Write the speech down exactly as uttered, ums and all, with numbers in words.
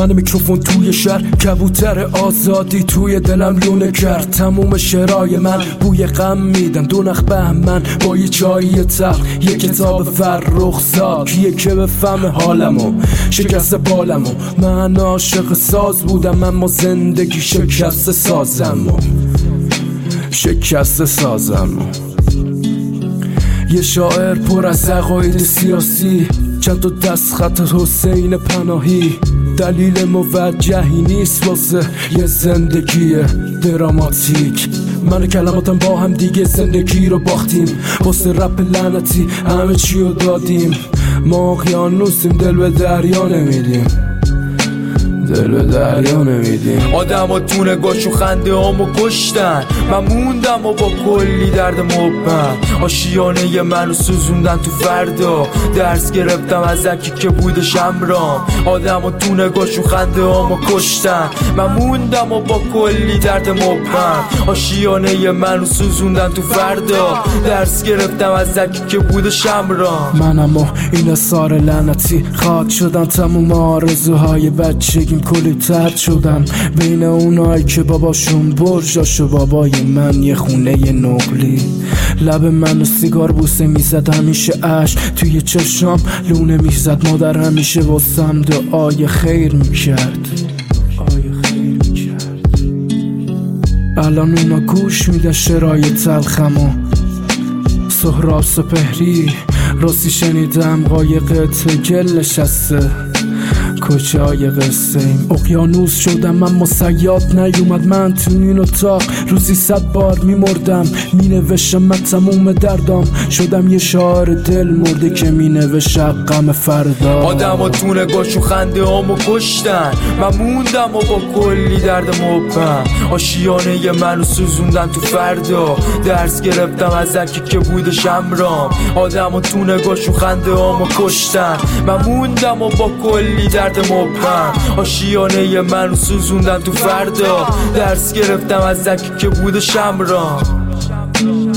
من میکروفون توی شهر، کبوتر آزادی توی دلم لونه کرد. تموم شعرهای من بوی غم میدن، دو نخ بهمن با یه چایی تلخ، یه کتاب فرخ زاد کیه که بفهمه حالمو، شکست بالمو. من عاشق ساز بودم اما زندگی شکست سازمو، شکست سازمو. یه شاعر پر از عقاید سیاسی، چند تا دستخط حسین پناهی. دلیل موجهی نیست واسه یه زندگی دراماتیک. من و کلماتم با هم دیگه زندگی رو باختیم، واسه رپ لعنتی همه چی رو دادیم. ما اقیانوسیم دل به دریا نمیدیم، دل به دریا نمیدیم. آدم ها تو نگاش و خنده هامو کشتن، من موندم و با کلی درد مبهم. آشیانه منو سوزوندن تو فردا، درس گرفتم از اکی که بوده شمرام. آدم ها تو نگاش و خنده هامو کشتن، من موندم و با کلی درد مبهم. آشیانه منو سوزوندن تو فردا، درس گرفتم از اکی که بوده شمرام. من اما این اثار لعنتی خاک شدن، تموم آرزوهای بچگیم کلی ترد شدم. بین اونایی که باباشون برجاش و بابای من یه خونه نقلی. لب منو سیگار بوسه میزد همیشه، اش توی چشام لونه میزد. مادر همیشه واسم دعای خیر میکرد. الان اونا گوش میده شعرهای تلخمو. سهراب سپهری راستی شنیدم قایقت گل نشسته، کجای قصه ایم؟ اقیانوس شدم اما صیاد نیومد. من تو این اتاق روزی صد بار میمردم، مینوشتم من تموم دردام. شدم یه شاعر دل مرده که مینوشت غم فردا. آدم ها تو نگاش و خنده هامو کشتن، من موندم و با کلی درد مبهم. آشیانه منو سوزوندن تو فردا، درس گرفتم از اکی که بوده شمرام. آدم ها تو نگاش و خنده هامو کشتن، من موندم و با کلی درد مبهم. آشیانه منو سوزوندن تو فردا، درس گرفتم از اکی که بوده شمرام.